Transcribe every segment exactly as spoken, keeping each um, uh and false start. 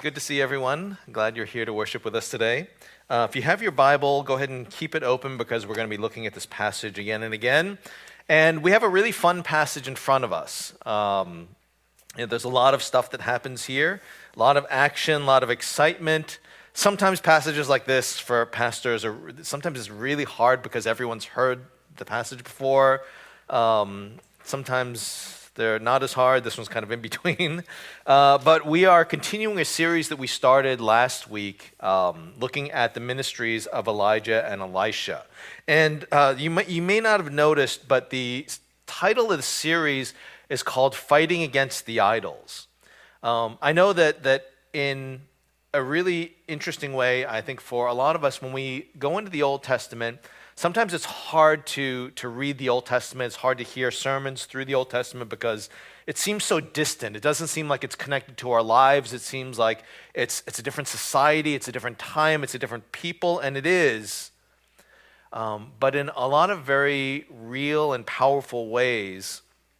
Good to see everyone. Glad you're here to worship with us today. Uh, if you have your Bible, go ahead and keep it open because we're going to be looking at this passage again and again. And we have a really fun passage in front of us. Um, you know, there's a lot of stuff that happens here, a lot of action, a lot of excitement. Sometimes passages like this for pastors are sometimes it's really hard because everyone's heard the passage before. Um, sometimes they're not as hard. This one's kind of in between. Uh, but we are continuing a series that we started last week, um, looking at the ministries of Elijah and Elisha. And uh, you, may, you may not have noticed, but the title of the series is called Fighting Against the Idols. Um, I know that that in a really interesting way, I think for a lot of us, when we go into the Old Testament, sometimes it's hard to, to read the Old Testament. It's hard to hear sermons through the Old Testament because it seems so distant. It doesn't seem like it's connected to our lives. It seems like it's, it's a different society, it's a different time, it's a different people, and it is. Um, but in a lot of very real and powerful ways,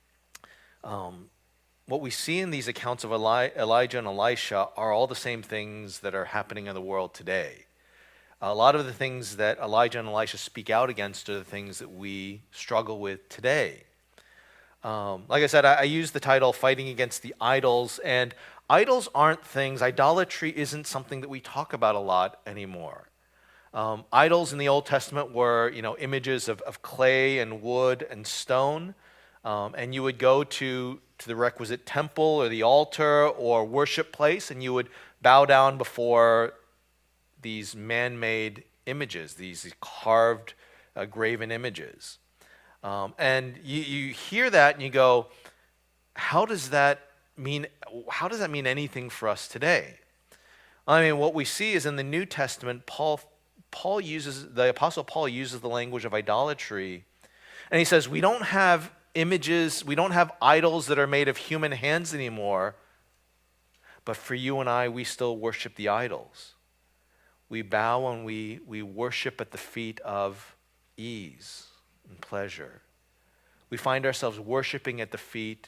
um, what we see in these accounts of Eli- Elijah and Elisha are all the same things that are happening in the world today. A lot of the things that Elijah and Elisha speak out against are the things that we struggle with today. Um, like I said, I, I use the title Fighting Against the Idols, and idols aren't things, idolatry isn't something that we talk about a lot anymore. Um, idols in the Old Testament were, you know, images of, of clay and wood and stone, um, and you would go to, to the requisite temple or the altar or worship place, and you would bow down before these man-made images, these carved, uh, graven images. Um, and you, you hear that and you go, how does that mean, how does that mean anything for us today? I mean, what we see is in the New Testament, Paul, Paul uses, the Apostle Paul uses the language of idolatry. And he says, we don't have images, we don't have idols that are made of human hands anymore, but for you and I, we still worship the idols. We bow and we, we worship at the feet of ease and pleasure. We find ourselves worshiping at the feet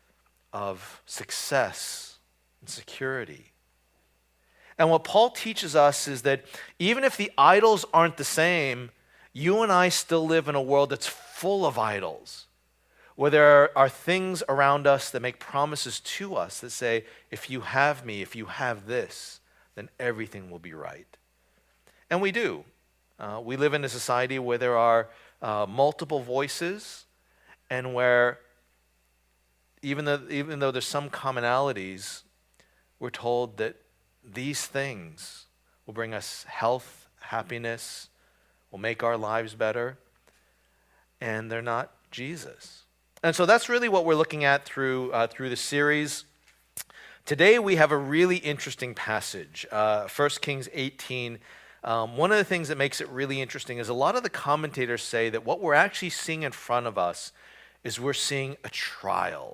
of success and security. And what Paul teaches us is that even if the idols aren't the same, you and I still live in a world that's full of idols, where there are things around us that make promises to us that say, if you have me, if you have this, then everything will be right. And we do. Uh, we live in a society where there are uh, multiple voices and where even though, even though there's some commonalities, we're told that these things will bring us health, happiness, will make our lives better, and they're not Jesus. And so that's really what we're looking at through, uh, through the series. Today we have a really interesting passage, uh, First Kings eighteen. Um, one of the things that makes it really interesting is a lot of the commentators say that what we're actually seeing in front of us is we're seeing a trial.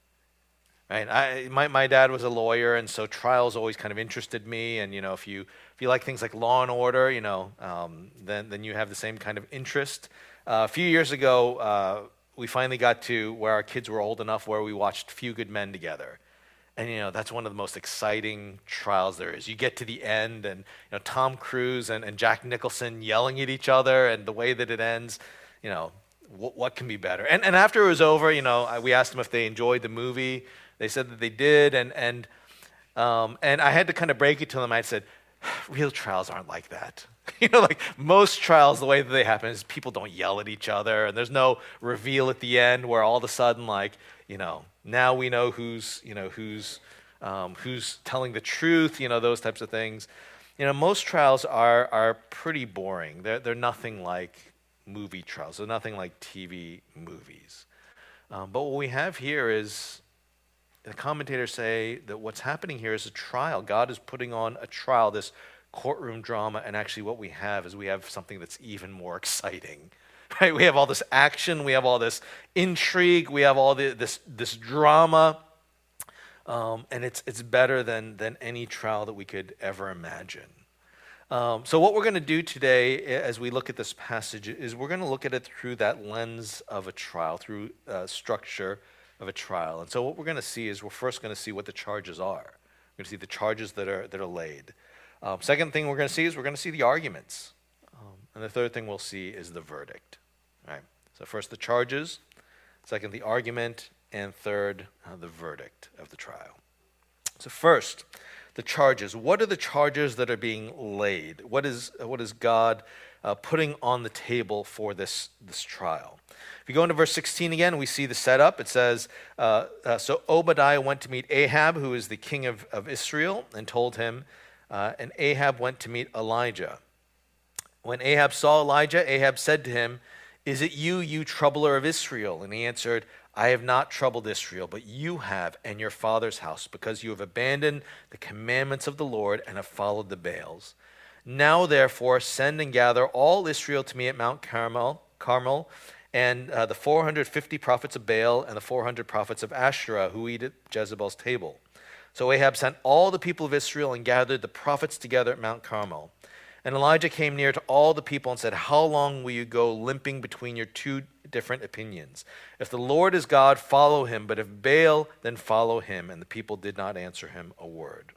Right? I, my, my dad was a lawyer, and so trials always kind of interested me. And you know, if you if you like things like Law and Order, you know, um, then then you have the same kind of interest. Uh, a few years ago, uh, we finally got to where our kids were old enough where we watched Few Good Men together. And, you know, that's one of the most exciting trials there is. You get to the end and, you know, Tom Cruise and, and Jack Nicholson yelling at each other and the way that it ends, you know, wh- what can be better? And, and after it was over, you know, I, we asked them if they enjoyed the movie. They said that they did. And, and, um, and I had to kind of break it to them. I said, real trials aren't like that. You know, like most trials, the way that they happen is people don't yell at each other. And there's no reveal at the end where all of a sudden, like, you know, now we know who's, you know, who's, um, who's telling the truth, you know, those types of things. You know, most trials are are pretty boring. They're, they're nothing like movie trials. They're nothing like T V movies. Um, but what we have here is, the commentators say that what's happening here is a trial. God is putting on a trial, this courtroom drama, and actually what we have is we have something that's even more exciting. Right? We have all this action, we have all this intrigue, we have all the, this this drama, um, and it's it's better than than any trial that we could ever imagine. Um, so what we're going to do today, as we look at this passage, is we're going to look at it through that lens of a trial, through uh, structure of a trial. And so what we're going to see is we're first going to see what the charges are. We're going to see the charges that are, that are laid. Um, second thing we're going to see is we're going to see the arguments. Um, and the third thing we'll see is the verdict. All right. So first the charges, second the argument, and third uh, the verdict of the trial. So first, the charges. What are the charges that are being laid? What is, what is God uh, putting on the table for this, this trial? If you go into verse sixteen again, we see the setup. It says, uh, uh, so Obadiah went to meet Ahab, who is the king of, of Israel, and told him, uh, and Ahab went to meet Elijah. When Ahab saw Elijah, Ahab said to him, "Is it you, you troubler of Israel?" And he answered, "I have not troubled Israel, but you have, and your father's house, because you have abandoned the commandments of the Lord and have followed the Baals. Now, therefore, send and gather all Israel to me at Mount Carmel, Carmel, and uh, the four hundred fifty prophets of Baal and the four hundred prophets of Asherah who eat at Jezebel's table." So Ahab sent all the people of Israel and gathered the prophets together at Mount Carmel. And Elijah came near to all the people and said, "How long will you go limping between your two different opinions? If the Lord is God, follow him, but if Baal, then follow him." And the people did not answer him a word.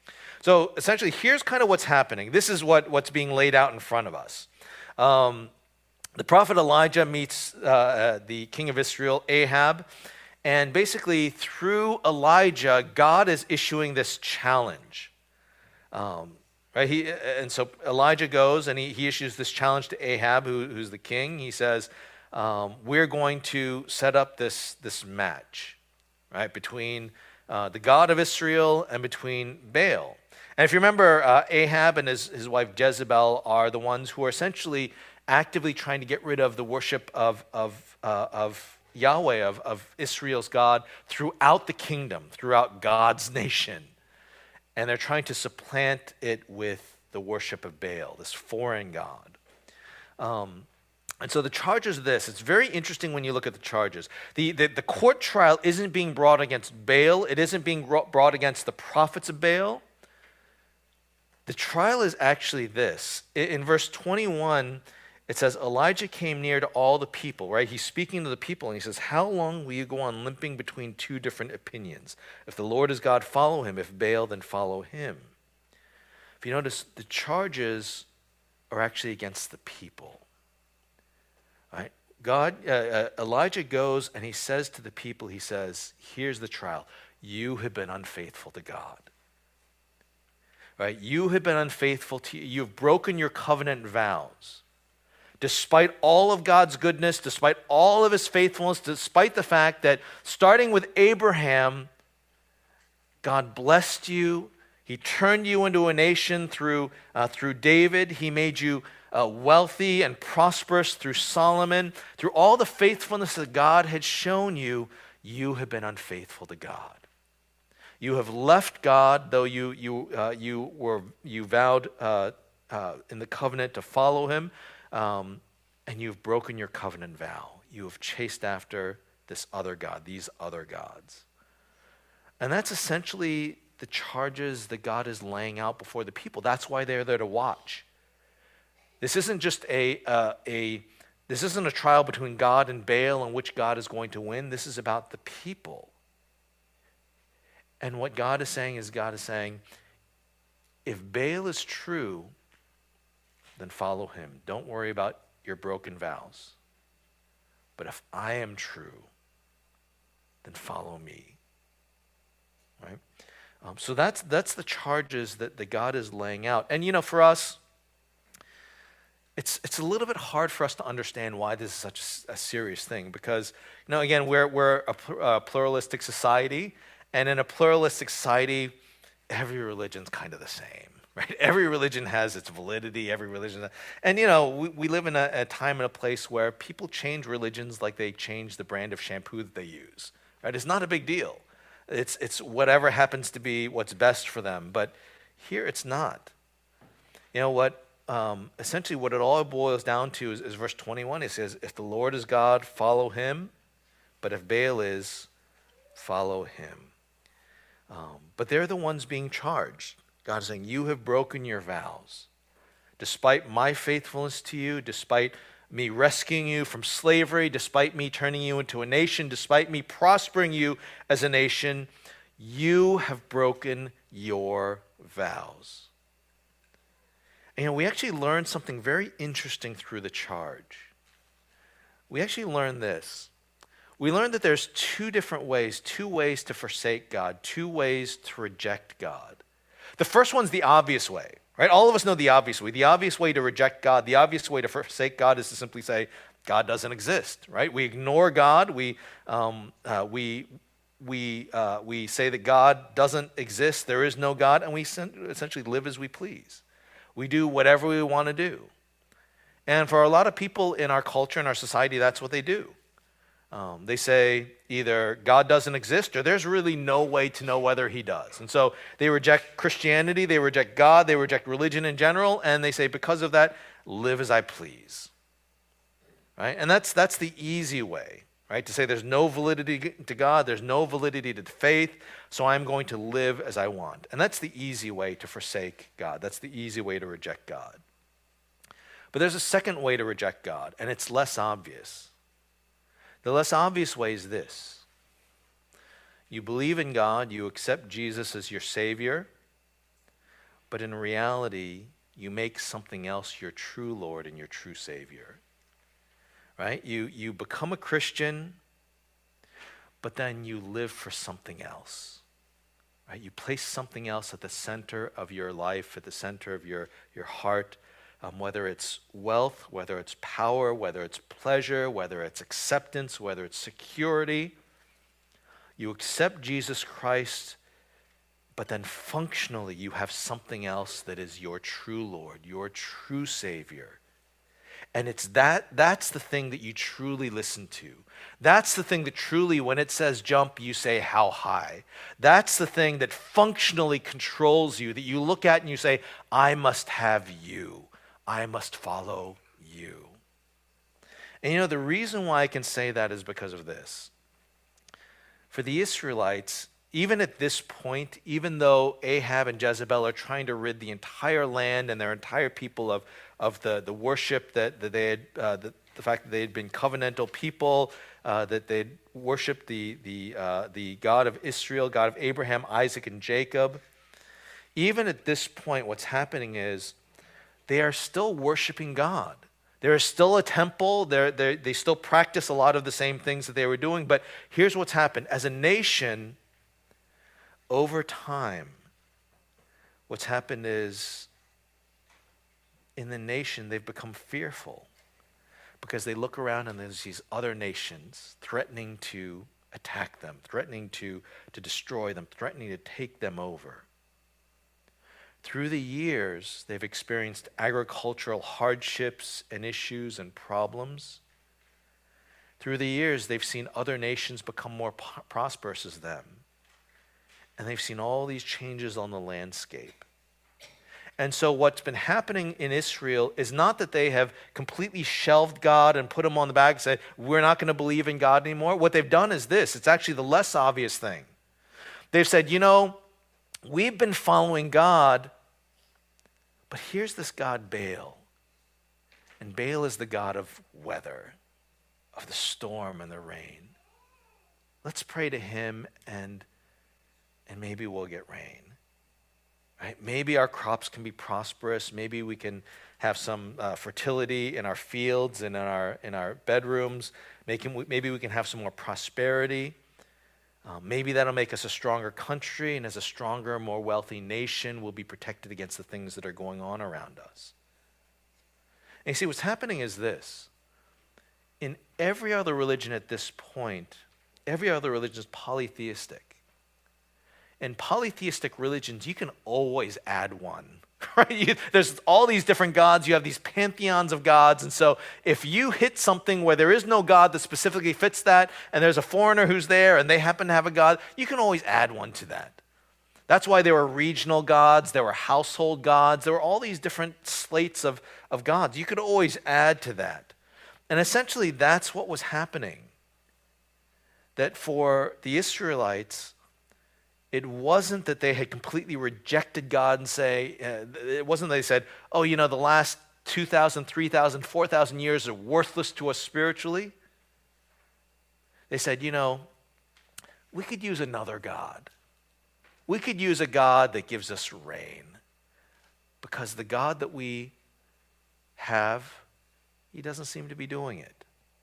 So essentially, here's kind of what's happening. This is what, what's being laid out in front of us. Um, the prophet Elijah meets uh, uh, the king of Israel, Ahab, and basically through Elijah, God is issuing this challenge. Um, Right, he, and so Elijah goes and he, he issues this challenge to Ahab, who, who's the king. He says, um, we're going to set up this, this match, right, between uh, the God of Israel and between Baal. And if you remember, uh, Ahab and his, his wife Jezebel are the ones who are essentially actively trying to get rid of the worship of, of, uh, of Yahweh, of, of Israel's God, throughout the kingdom, throughout God's nation. And they're trying to supplant it with the worship of Baal, this foreign god. Um, and so the charges are this. It's very interesting when you look at the charges. The, the, the court trial isn't being brought against Baal. It isn't being brought against the prophets of Baal. The trial is actually this. In, in verse twenty-one, it says, Elijah came near to all the people, right? He's speaking to the people, and he says, "How long will you go on limping between two different opinions? If the Lord is God, follow him. If Baal, then follow him." If you notice, the charges are actually against the people. Right? God, uh, uh, Elijah goes and he says to the people, he says, here's the trial. You have been unfaithful to God. Right? You have been unfaithful to, you've broken your covenant vows. Despite all of God's goodness, despite all of his faithfulness, despite the fact that starting with Abraham, God blessed you. He turned you into a nation through, uh, through David. He made you uh, wealthy and prosperous through Solomon. Through all the faithfulness that God had shown you, you have been unfaithful to God. You have left God, though you, you, uh, you, were, you vowed uh, uh, in the covenant to follow him. Um, and you've broken your covenant vow. You have chased after this other God, these other gods. And that's essentially the charges that God is laying out before the people. That's why they're there to watch. This isn't just a, uh, a this isn't a trial between God and Baal in which God is going to win. This is about the people. And what God is saying is God is saying, if Baal is true, then follow him. Don't worry about your broken vows. But if I am true, then follow me. Right? Um, so that's that's the charges that, that God is laying out. And you know, for us, it's it's a little bit hard for us to understand why this is such a, a serious thing. Because, you know, again, we're we're a, pl- a pluralistic society, and in a pluralistic society, every religion's kind of the same. Right? Every religion has its validity, every religion. And, you know, we, we live in a, a time and a place where people change religions like they change the brand of shampoo that they use. Right? It's not a big deal. It's, it's whatever happens to be what's best for them. But here it's not. You know what? Um, essentially what it all boils down to is, is verse twenty-one. It says, if the Lord is God, follow him. But if Baal is, follow him. Um, but they're the ones being charged. God is saying, you have broken your vows. Despite my faithfulness to you, despite me rescuing you from slavery, despite me turning you into a nation, despite me prospering you as a nation, you have broken your vows. And, you know, we actually learned something very interesting through the charge. We actually learned this. We learned that there's two different ways, two ways to forsake God, two ways to reject God. The first one's the obvious way, right? All of us know the obvious way. The obvious way to reject God, the obvious way to forsake God is to simply say, God doesn't exist, right? We ignore God. We, um, uh, we, we, uh, we say that God doesn't exist, there is no God, and we essentially live as we please. We do whatever we want to do. And for a lot of people in our culture, in our society, that's what they do. Um, they say either God doesn't exist or there's really no way to know whether he does. And so they reject Christianity, they reject God, they reject religion in general, and they say because of that, live as I please. Right? And that's that's the easy way, right? To say there's no validity to God, there's no validity to faith, so I'm going to live as I want. And that's the easy way to forsake God. That's the easy way to reject God. But there's a second way to reject God, and it's less obvious. The less obvious way is this. You believe in God, you accept Jesus as your Savior, but in reality, you make something else your true Lord and your true Savior. Right? You, you become a Christian, but then you live for something else. Right? You place something else at the center of your life, at the center of your, your heart, um, whether it's wealth, whether it's power, whether it's pleasure, whether it's acceptance, whether it's security. You accept Jesus Christ, but then functionally you have something else that is your true Lord, your true Savior. And it's that, that's the thing that you truly listen to. That's the thing that truly, when it says jump, you say, how high? That's the thing that functionally controls you, that you look at and you say, I must have you. I must follow you. And you know, the reason why I can say that is because of this. For the Israelites, even at this point, even though Ahab and Jezebel are trying to rid the entire land and their entire people of, of the, the worship that, that they had, uh, the, the fact that they had been covenantal people, uh, that they had worshipped the, the, uh, the God of Israel, God of Abraham, Isaac, and Jacob, even at this point, what's happening is they are still worshiping God. There is still a temple. They're, they're, they still practice a lot of the same things that they were doing. But here's what's happened. As a nation, over time, what's happened is in the nation, they've become fearful because they look around and there's these other nations threatening to attack them, threatening to, to destroy them, threatening to take them over. Through the years, they've experienced agricultural hardships and issues and problems. Through the years, they've seen other nations become more po- prosperous as them. And they've seen all these changes on the landscape. And so what's been happening in Israel is not that they have completely shelved God and put him on the back and said, we're not going to believe in God anymore. What they've done is this. It's actually the less obvious thing. They've said, you know, we've been following God, but here's this God Baal. And Baal is the god of weather, of the storm and the rain. Let's pray to him and, and maybe we'll get rain. Right? Maybe our crops can be prosperous. Maybe we can have some uh, fertility in our fields and in our, in our bedrooms. Maybe, maybe we can have some more prosperity. Uh, maybe that'll make us a stronger country, and as a stronger, more wealthy nation, we'll be protected against the things that are going on around us. And you see, what's happening is this. In every other religion at this point, every other religion is polytheistic. In polytheistic religions, you can always add one. Right? You, there's all these different gods. You have these pantheons of gods. And so if you hit something where there is no God that specifically fits that, and there's a foreigner who's there and they happen to have a God, you can always add one to that. That's why there were regional gods, there were household gods, there were all these different slates of, of gods. You could always add to that. And essentially that's what was happening. That for the Israelites, it wasn't that they had completely rejected God and say, uh, it wasn't that they said, oh, you know, the last two thousand, three thousand, four thousand years are worthless to us spiritually. They said, you know, we could use another God. We could use a God that gives us rain, because the God that we have, he doesn't seem to be doing it.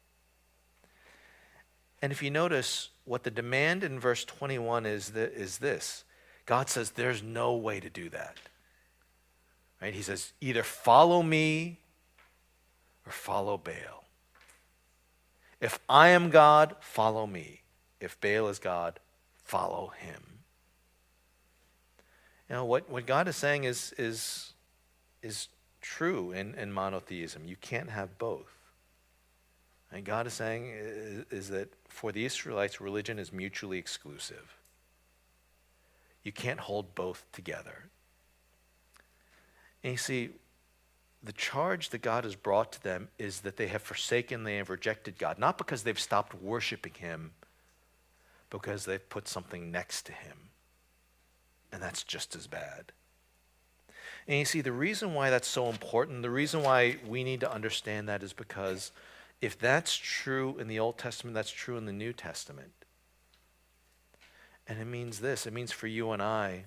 And if you notice, what the demand in verse twenty-one is, that, is this. God says there's no way to do that. Right? He says, either follow me or follow Baal. If I am God, follow me. If Baal is God, follow him. You know, what, what God is saying is, is, is true in, in monotheism. You can't have both. And God is saying is, is that for the Israelites, religion is mutually exclusive. You can't hold both together. And you see, the charge that God has brought to them is that they have forsaken, they have rejected God, not because they've stopped worshiping him, because they've put something next to him. And that's just as bad. And you see, the reason why that's so important, the reason why we need to understand that is because if that's true in the Old Testament, that's true in the New Testament. And it means this, it means for you and I,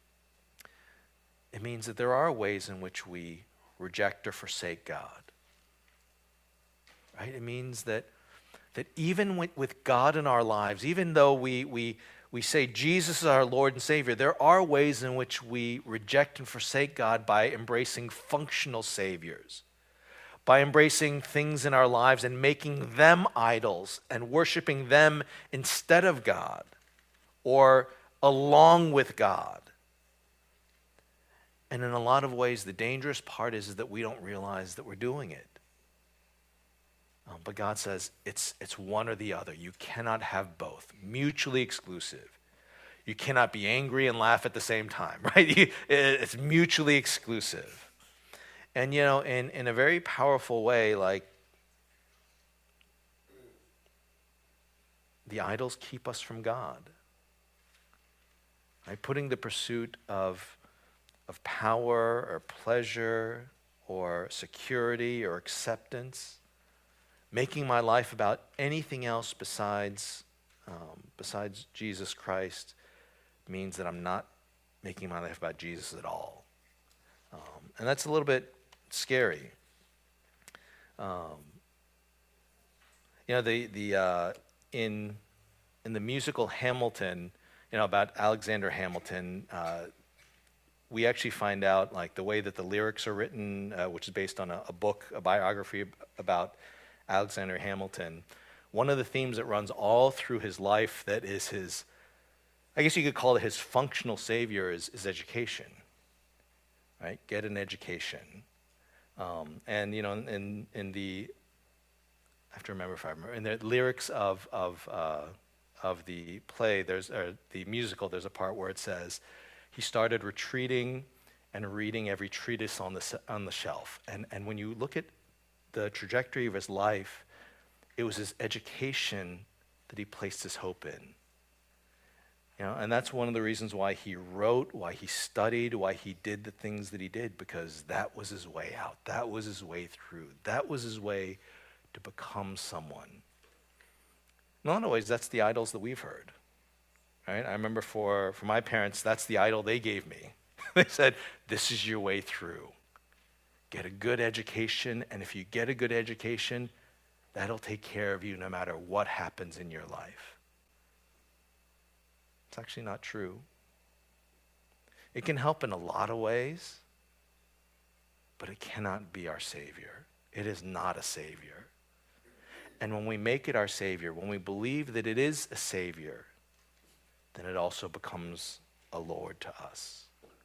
it means that there are ways in which we reject or forsake God. Right? It means that that even with, with God in our lives, even though we, we, we say Jesus is our Lord and Savior, there are ways in which we reject and forsake God by embracing functional saviors, by embracing things in our lives and making them idols and worshiping them instead of God or along with God. And in a lot of ways, the dangerous part is, is that we don't realize that we're doing it. Um, but God says it's, it's one or the other. You cannot have both. Mutually exclusive. You cannot be angry and laugh at the same time, right? You, it's mutually exclusive. And, you know, in, in a very powerful way, like, the idols keep us from God. Right? Putting the pursuit of of power or pleasure or security or acceptance, making my life about anything else besides um, besides Jesus Christ means that I'm not making my life about Jesus at all. Um, and that's a little bit scary. Um, you know, the the uh, in in the musical Hamilton, you know, about Alexander Hamilton, uh, we actually find out, like, the way that the lyrics are written, uh, which is based on a, a book, a biography about Alexander Hamilton. One of the themes that runs all through his life that is his, I guess you could call it his functional savior, is, is education, right? Get an education. Um, and, you know, in, in the, I have to remember if I remember, in the lyrics of, of, uh, of the play, there's, or the musical, there's a part where it says, he started retreating and reading every treatise on the, on the shelf. And, and when you look at the trajectory of his life, it was his education that he placed his hope in. You know, and that's one of the reasons why he wrote, why he studied, why he did the things that he did, because that was his way out. That was his way through. That was his way to become someone. In a lot of ways, that's the idols that we've heard. Right? I remember for, for my parents, that's the idol they gave me. They said, this is your way through. Get a good education, and if you get a good education, that'll take care of you no matter what happens in your life. It's actually not true. It can help in a lot of ways, but it cannot be our Savior. It is not a Savior. And when we make it our Savior, when we believe that it is a Savior, then it also becomes a Lord to us.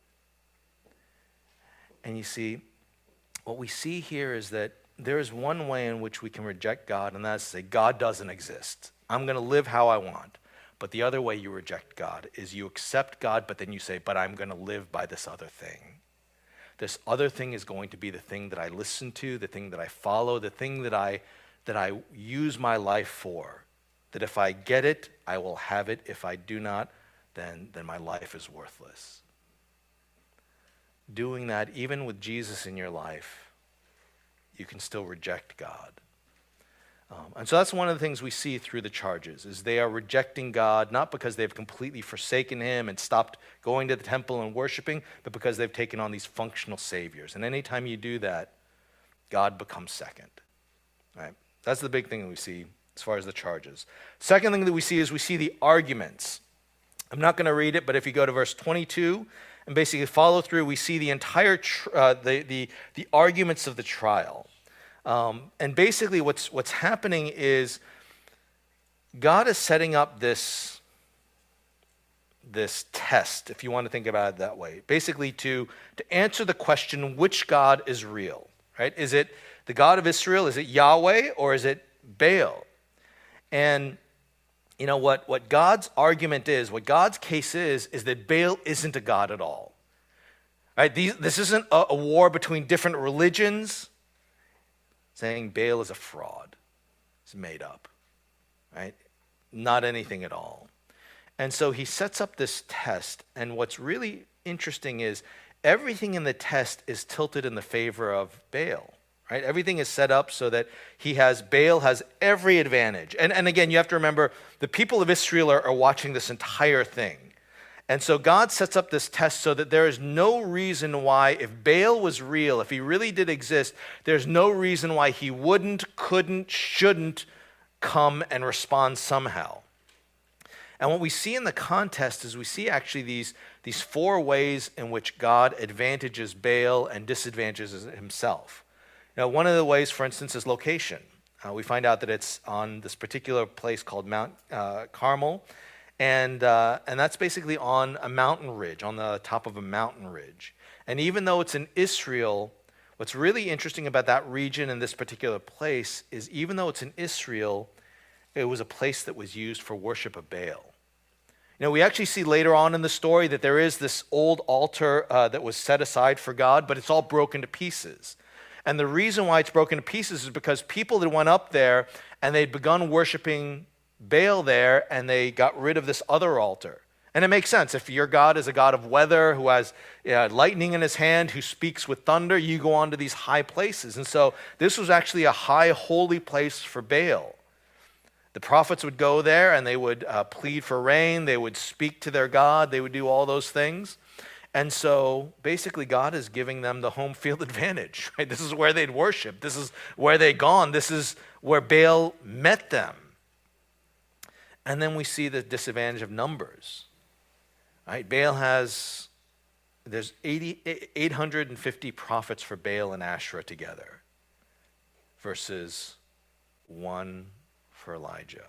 And you see, what we see here is that there is one way in which we can reject God, and that's to say, God doesn't exist. I'm going to live how I want. But the other way you reject God is you accept God, but then you say, but I'm going to live by this other thing. This other thing is going to be the thing that I listen to, the thing that I follow, the thing that I, that I use my life for. That if I get it, I will have it. If I do not, then, then my life is worthless. Doing that, even with Jesus in your life, you can still reject God. Um, and so that's one of the things we see through the charges, is they are rejecting God, not because they've completely forsaken him and stopped going to the temple and worshiping, but because they've taken on these functional saviors. And anytime you do that, God becomes second. Right? That's the big thing that we see as far as the charges. Second thing that we see is we see the arguments. I'm not going to read it, but if you go to verse twenty-two and basically follow through, we see the entire tr- uh, the, the the arguments of the trial. Um, and basically what's what's happening is God is setting up this, this test, if you want to think about it that way, basically to, to answer the question, which God is real, right? Is it the God of Israel? Is it Yahweh, or is it Baal? And you know what, what God's argument is, what God's case is, is that Baal isn't a God at all. Right? These, this isn't a, a war between different religions, saying Baal is a fraud. It's made up, right? Not anything at all. And so he sets up this test, and what's really interesting is everything in the test is tilted in the favor of Baal, right? Everything is set up so that he has, Baal has every advantage. And, and again, you have to remember, the people of Israel are, are watching this entire thing. And so God sets up this test so that there is no reason why, if Baal was real, if he really did exist, there's no reason why he wouldn't, couldn't, shouldn't come and respond somehow. And what we see in the contest is we see actually these, these four ways in which God advantages Baal and disadvantages himself. Now, one of the ways, for instance, is location. Uh, we find out that it's on this particular place called Mount uh, Carmel. And uh, and that's basically on a mountain ridge, on the top of a mountain ridge. And even though it's in Israel, what's really interesting about that region and this particular place is even though it's in Israel, it was a place that was used for worship of Baal. You know, we actually see later on in the story that there is this old altar uh, that was set aside for God, but it's all broken to pieces. And the reason why it's broken to pieces is because people that went up there and they'd begun worshiping Baal there, and they got rid of this other altar. And it makes sense. If your God is a God of weather, who has uh, lightning in his hand, who speaks with thunder, you go on to these high places. And so this was actually a high holy place for Baal. The prophets would go there, and they would uh, plead for rain. They would speak to their God. They would do all those things. And so basically God is giving them the home field advantage. Right? This is where they'd worship. This is where they'd gone. This is where Baal met them. And then we see the disadvantage of numbers. Right? Baal has, there's eighty, eight hundred fifty prophets for Baal and Asherah together versus one for Elijah.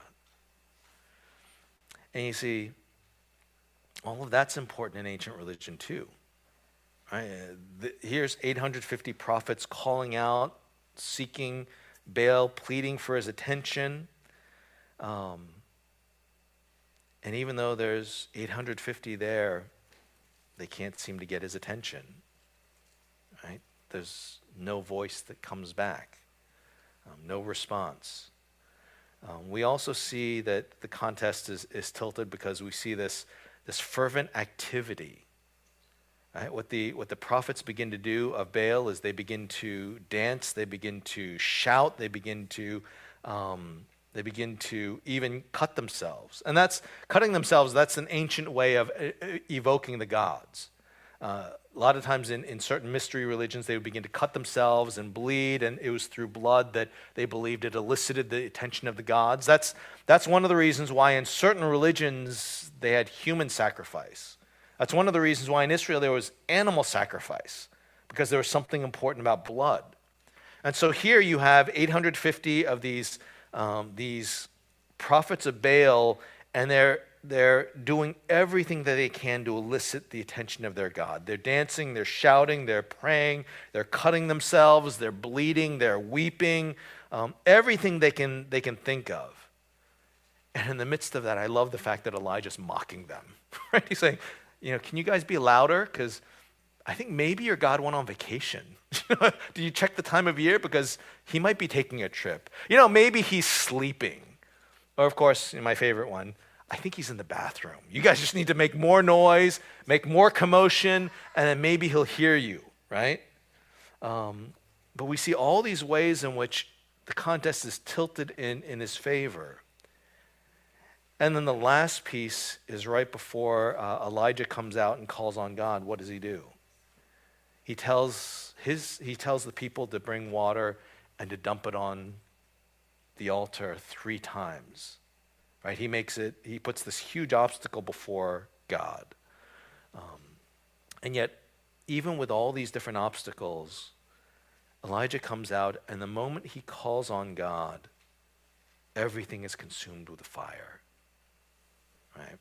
And you see, all of that's important in ancient religion too. Right? Here's eight hundred fifty prophets calling out, seeking Baal, pleading for his attention. Um, And even though there's eight hundred fifty there, they can't seem to get his attention, right? There's no voice that comes back, um, no response. Um, we also see that the contest is, is tilted because we see this, this fervent activity. Right? What the, what the prophets begin to do of Baal is they begin to dance, they begin to shout, they begin to... Um, They begin to even cut themselves. And that's, cutting themselves, that's an ancient way of evoking the gods. Uh, a lot of times in, in certain mystery religions, they would begin to cut themselves and bleed, and it was through blood that they believed it elicited the attention of the gods. That's, that's one of the reasons why in certain religions they had human sacrifice. That's one of the reasons why in Israel there was animal sacrifice, because there was something important about blood. And so here you have eight hundred fifty of these Um, these prophets of Baal, and they're they're doing everything that they can to elicit the attention of their God. They're dancing, they're shouting, they're praying, they're cutting themselves, they're bleeding, they're weeping, um, everything they can they can think of. And in the midst of that, I love the fact that Elijah's mocking them. Right? He's saying, you know, can you guys be louder? Because I think maybe your God went on vacation. Do you check the time of year? Because he might be taking a trip. You know, maybe he's sleeping. Or, of course, my favorite one, I think he's in the bathroom. You guys just need to make more noise, make more commotion, and then maybe he'll hear you, right? Um, but we see all these ways in which The contest is tilted in, in his favor. And then the last piece is right before uh, Elijah comes out and calls on God. What does he do? He tells his he tells the people to bring water and to dump it on the altar three times. Right? He makes it, he puts this huge obstacle before God. Um, and yet, even with all these different obstacles, Elijah comes out, and the moment he calls on God, everything is consumed with fire. Right?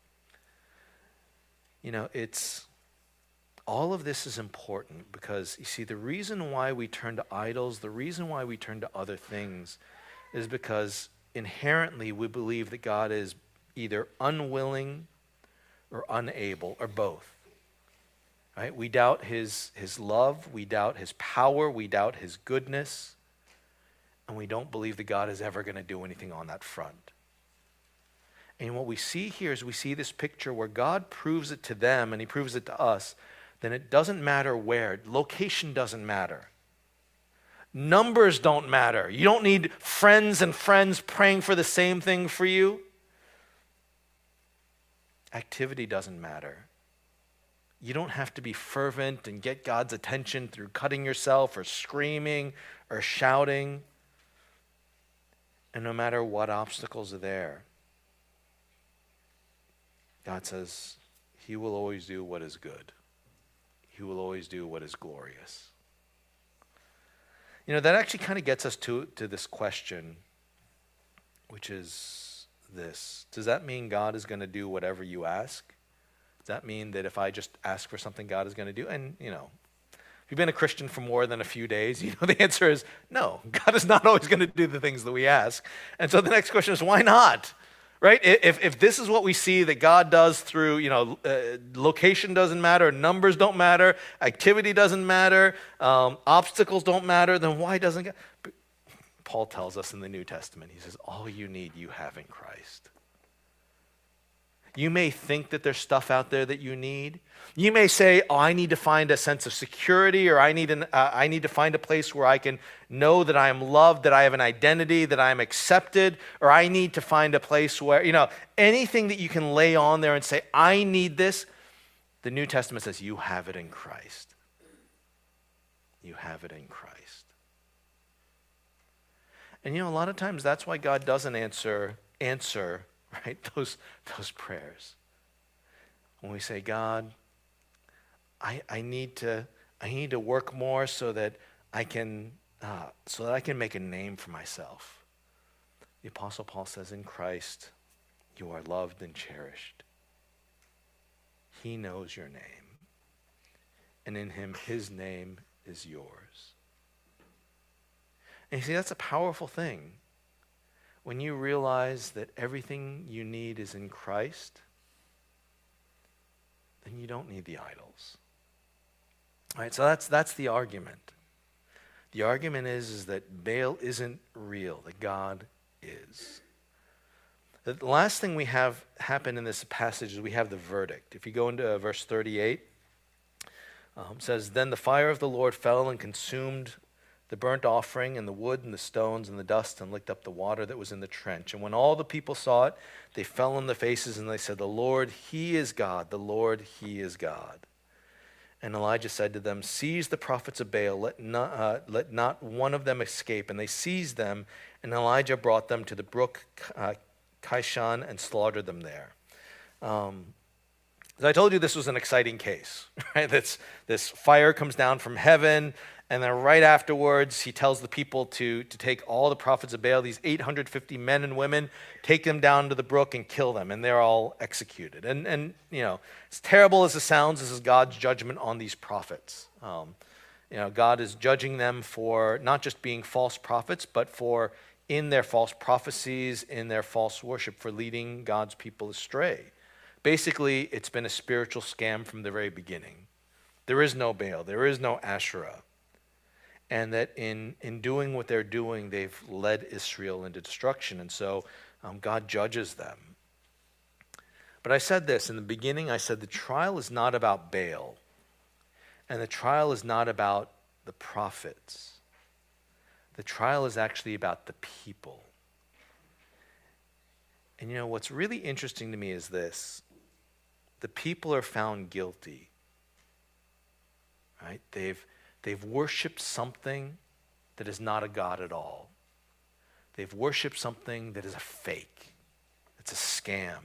You know, it's, all of this is important because, you see, the reason why we turn to idols, the reason why we turn to other things is because inherently we believe that God is either unwilling or unable, or both. Right? We doubt his, his love, we doubt his power, we doubt his goodness, and we don't believe that God is ever going to do anything on that front. And what we see here is we see this picture where God proves it to them and he proves it to us. Then it doesn't matter where. Location doesn't matter. Numbers don't matter. You don't need friends and friends praying for the same thing for you. Activity doesn't matter. You don't have to be fervent and get God's attention through cutting yourself or screaming or shouting. And no matter what obstacles are there, God says he will always do what is good. He will always do what is glorious. You know, that actually kind of gets us to, to this question, which is this. Does that mean God is going to do whatever you ask? Does that mean that if I just ask for something, God is going to do? And, you know, if you've been a Christian for more than a few days, you know the answer is no. God is not always going to do the things that we ask. And so the next question is, why not? Right? If, if this is what we see that God does through, you know, uh, location doesn't matter, numbers don't matter, activity doesn't matter, um, obstacles don't matter, then why doesn't God? But Paul tells us in the New Testament, he says, all you need you have in Christ. You may think that there's stuff out there that you need. You may say, oh, I need to find a sense of security, or I need, an, uh, I need to find a place where I can know that I am loved, that I have an identity, that I am accepted, or I need to find a place where, you know, anything that you can lay on there and say, I need this. The New Testament says you have it in Christ. You have it in Christ. And you know, a lot of times that's why God doesn't answer, answer, right, those, those prayers. When we say, God, I, I need to I need to work more so that I can uh, so that I can make a name for myself. The Apostle Paul says, in Christ, you are loved and cherished. He knows your name, and in him, his name is yours. And you see, that's a powerful thing. When you realize that everything you need is in Christ, then you don't need the idols. All right, so that's that's the argument. The argument is, is that Baal isn't real, that God is. The last thing we have happen in this passage is we have the verdict. If you go into uh, verse thirty-eight, um, it says, then the fire of the Lord fell and consumed the burnt offering and the wood and the stones and the dust and licked up the water that was in the trench. And when all the people saw it, they fell on their faces and they said, the Lord, he is God. The Lord, he is God. And Elijah said to them, seize the prophets of Baal. Let not, uh, let not one of them escape. And they seized them, and Elijah brought them to the brook uh, Kishon and slaughtered them there. Um, as I told you, this was an exciting case. Right? This, this fire comes down from heaven. And then right afterwards, he tells the people to, to take all the prophets of Baal, these eight hundred fifty men and women, take them down to the brook and kill them. And they're all executed. And, and you know, as terrible as it sounds, this is God's judgment on these prophets. Um, you know, God is judging them for not just being false prophets, but for in their false prophecies, in their false worship, for leading God's people astray. Basically, it's been a spiritual scam from the very beginning. There is no Baal. There is no Asherah. And that in, in doing what they're doing, they've led Israel into destruction. And so um, God judges them. But I said this, in the beginning, I said the trial is not about Baal. And the trial is not about the prophets. The trial is actually about the people. And you know, what's really interesting to me is this. The people are found guilty. Right? They've, they've worshiped something that is not a God at all. They've worshiped something that is a fake. It's a scam.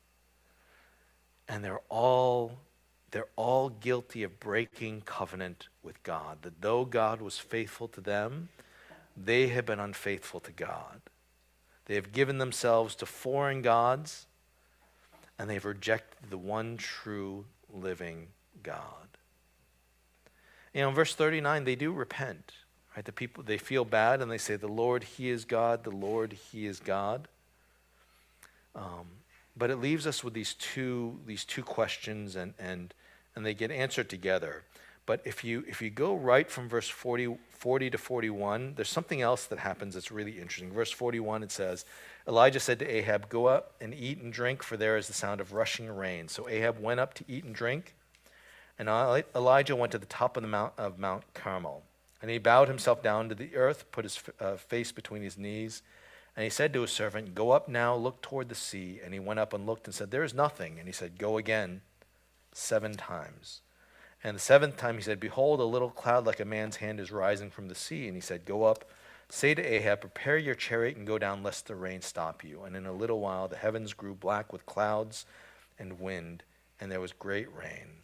And they're all, they're all guilty of breaking covenant with God. That though God was faithful to them, they have been unfaithful to God. They have given themselves to foreign gods, and they've rejected the one true living God. You know, in verse thirty-nine, they do repent. Right? The people, they feel bad, and they say, the Lord, He is God. The Lord, He is God. Um, but it leaves us with these two these two questions, and and and they get answered together. But if you if you go right from verse forty, forty to forty-one, there's something else that happens that's really interesting. Verse forty-one, it says, Elijah said to Ahab, go up and eat and drink, for there is the sound of rushing rain. So Ahab went up to eat and drink, and Elijah went to the top of the mount of Mount Carmel. And he bowed himself down to the earth, put his uh, face between his knees, and he said to his servant, go up now, look toward the sea. And he went up and looked and said, there is nothing. And he said, go again seven times. And the seventh time he said, behold, a little cloud like a man's hand is rising from the sea. And he said, go up, say to Ahab, prepare your chariot and go down, lest the rain stop you. And in a little while the heavens grew black with clouds and wind, and there was great rain.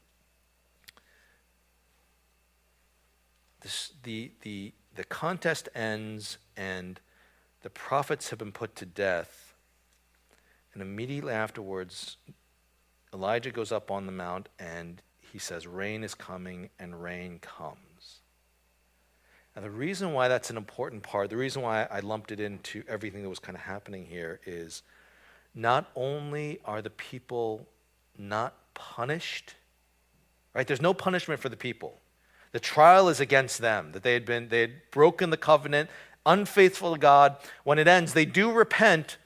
This, the, the, the contest ends, and the prophets have been put to death. And immediately afterwards, Elijah goes up on the mount, and he says, rain is coming, and rain comes. Now, the reason why that's an important part, the reason why I lumped it into everything that was kind of happening here is not only are the people not punished, right? There's no punishment for the people. The trial is against them, that they had been, they had broken the covenant, unfaithful to God. When it ends, they do repent,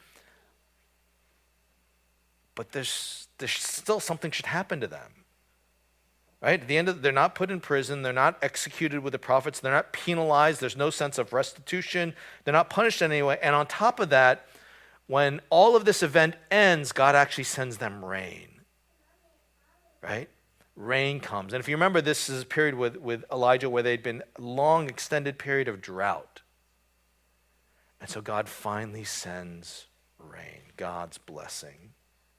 but there's, there's still something should happen to them. Right? At the end of, they're not put in prison. They're not executed with the prophets. They're not penalized. There's no sense of restitution. They're not punished in any way. And on top of that, when all of this event ends, God actually sends them rain. Right? Rain comes. And if you remember, this is a period with, with Elijah where they'd been a long, extended period of drought. And so God finally sends rain, God's blessing.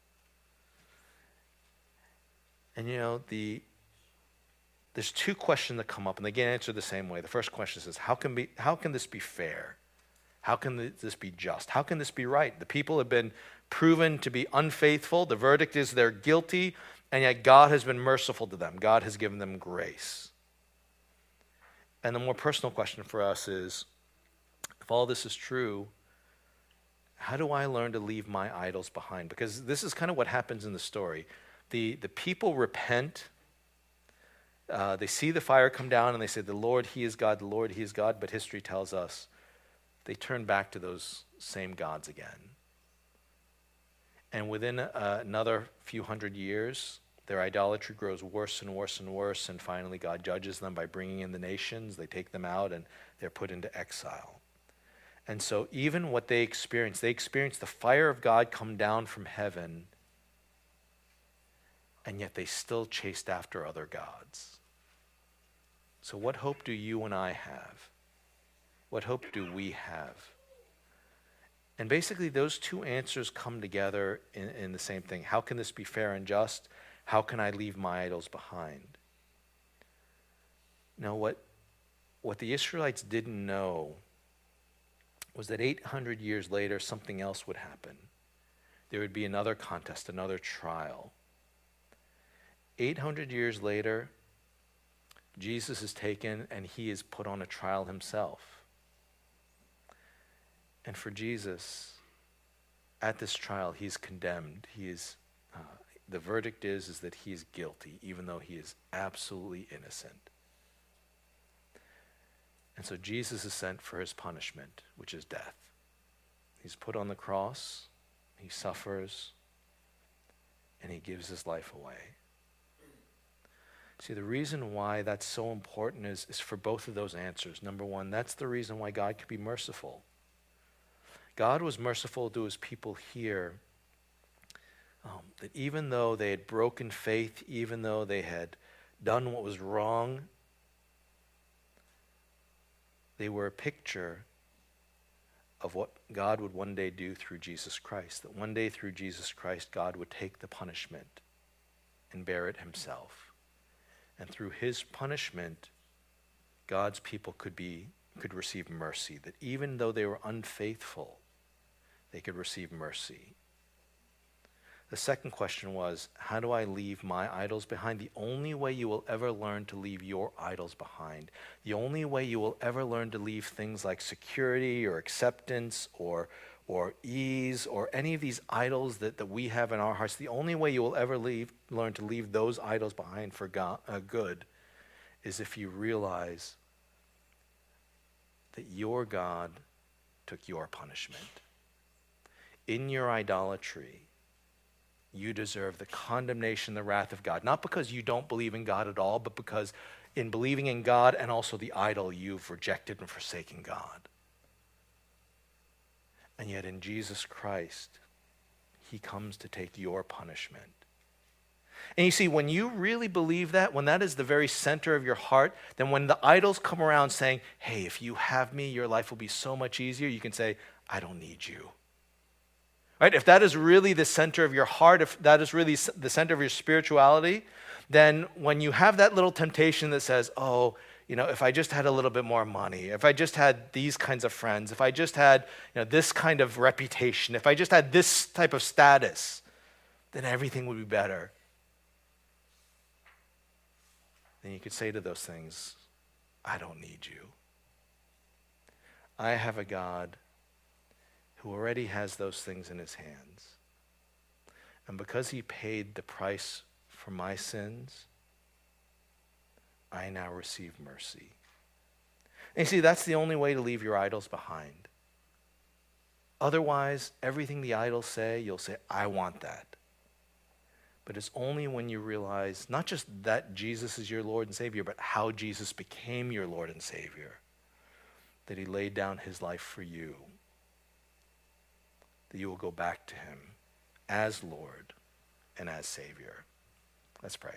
And you know, the there's two questions that come up, and they get answered the same way. The first question is, how can be how can this be fair? How can this be just? How can this be right? The people have been proven to be unfaithful. The verdict is they're guilty, and yet God has been merciful to them. God has given them grace. And the more personal question for us is, if all this is true, how do I learn to leave my idols behind? Because this is kind of what happens in the story. The, the people repent. Uh, they see the fire come down, and they say, the Lord, He is God, the Lord, He is God. But history tells us they turn back to those same gods again. And within uh, another few hundred years, their idolatry grows worse and worse and worse, and finally God judges them by bringing in the nations. They take them out, and they're put into exile. And so even what they experience, they experience the fire of God come down from heaven, and yet they still chased after other gods. So what hope do you and I have? What hope do we have? And basically those two answers come together in, in the same thing. How can this be fair and just? How can I leave my idols behind? Now what, what the Israelites didn't know was that eight hundred years later something else would happen. There would be another contest, another trial. eight hundred years later, Jesus is taken and He is put on a trial Himself. And for Jesus, at this trial, He's condemned. He is, uh, the verdict is, is that He is guilty, even though He is absolutely innocent. And so Jesus is sent for His punishment, which is death. He's put on the cross, He suffers, and He gives His life away. See, the reason why that's so important is, is for both of those answers. Number one, that's the reason why God could be merciful. God was merciful to his people here, um, that even though they had broken faith, even though they had done what was wrong, they were a picture of what God would one day do through Jesus Christ. That one day through Jesus Christ, God would take the punishment and bear it himself. And through his punishment, God's people could be could receive mercy. That even though they were unfaithful, they could receive mercy. The second question was, how do I leave my idols behind? The only way you will ever learn to leave your idols behind, the only way you will ever learn to leave things like security or acceptance or or ease or any of these idols that, that we have in our hearts, the only way you will ever leave, learn to leave those idols behind for God, uh, good is if you realize that your God took your punishment. In your idolatry, you deserve the condemnation, the wrath of God. Not because you don't believe in God at all, but because in believing in God and also the idol, you've rejected and forsaken God. And yet in Jesus Christ, he comes to take your punishment. And you see, when you really believe that, when that is the very center of your heart, then when the idols come around saying, hey, if you have me, your life will be so much easier, you can say, I don't need you. Right? If that is really the center of your heart, if that is really the center of your spirituality, then when you have that little temptation that says, oh, you know, if I just had a little bit more money, if I just had these kinds of friends, if I just had, you know, this kind of reputation, if I just had this type of status, then everything would be better. Then you could say to those things, I don't need you. I have a God who already has those things in his hands. And because he paid the price for my sins, I now receive mercy. And you see, that's the only way to leave your idols behind. Otherwise, everything the idols say, you'll say, I want that. But it's only when you realize not just that Jesus is your Lord and Savior, but how Jesus became your Lord and Savior, that he laid down his life for you, that you will go back to him as Lord and as Savior. Let's pray.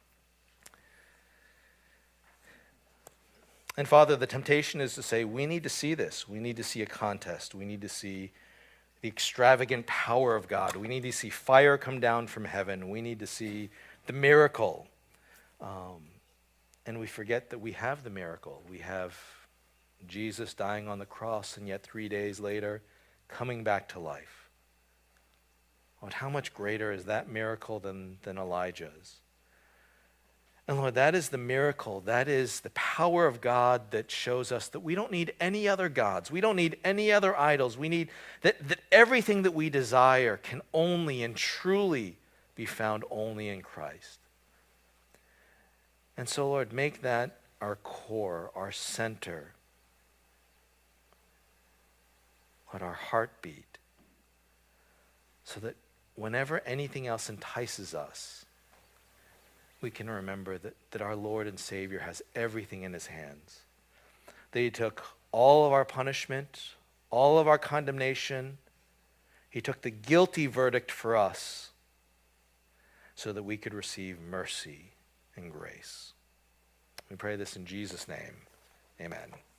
And Father, the temptation is to say, we need to see this. We need to see a contest. We need to see the extravagant power of God. We need to see fire come down from heaven. We need to see the miracle. Um, and we forget that we have the miracle. We have Jesus dying on the cross, and yet three days later, coming back to life. Lord, how much greater is that miracle than, than Elijah's? And Lord, that is the miracle. That is the power of God that shows us that we don't need any other gods. We don't need any other idols. We need that, that everything that we desire can only and truly be found only in Christ. And so, Lord, make that our core, our center, Lord, our heartbeat, so that whenever anything else entices us, we can remember that, that our Lord and Savior has everything in his hands. That he took all of our punishment, all of our condemnation. He took the guilty verdict for us so that we could receive mercy and grace. We pray this in Jesus' name. Amen.